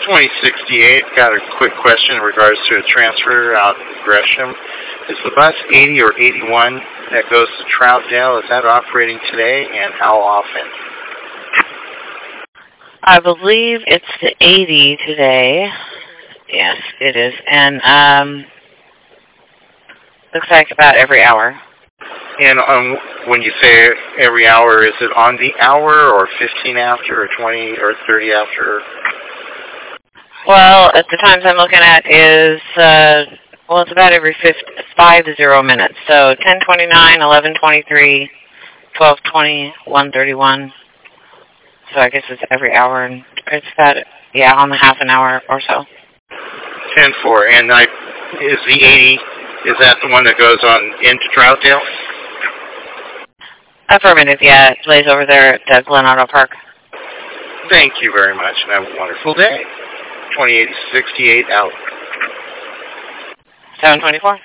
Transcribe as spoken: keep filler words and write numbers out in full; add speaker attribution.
Speaker 1: twenty sixty-eight, got a quick question in regards to a transfer out in Gresham. Is the bus eighty or eighty-one that goes to Troutdale, is that operating today, and how often?
Speaker 2: I believe it's the eighty today. Yes, it is. And um, looks like about every hour.
Speaker 1: And um, when you say every hour, is it on the hour or fifteen after or twenty or thirty after?
Speaker 2: Well, at the times I'm looking at is, uh, well, it's about every fifty, five zero minutes. So ten twenty-nine, eleven twenty-three, twelve twenty, one thirty-one. So I guess it's every hour, and it's about, yeah, on the half an hour or so.
Speaker 1: ten four. And I, is the eighty, is that the one that goes on into Troutdale?
Speaker 2: Affirmative, yeah. It lays over there at uh, Glen Auto Park.
Speaker 1: Thank you very much, and have a wonderful day. twenty-eight sixty-eight out.
Speaker 2: seven twenty-four.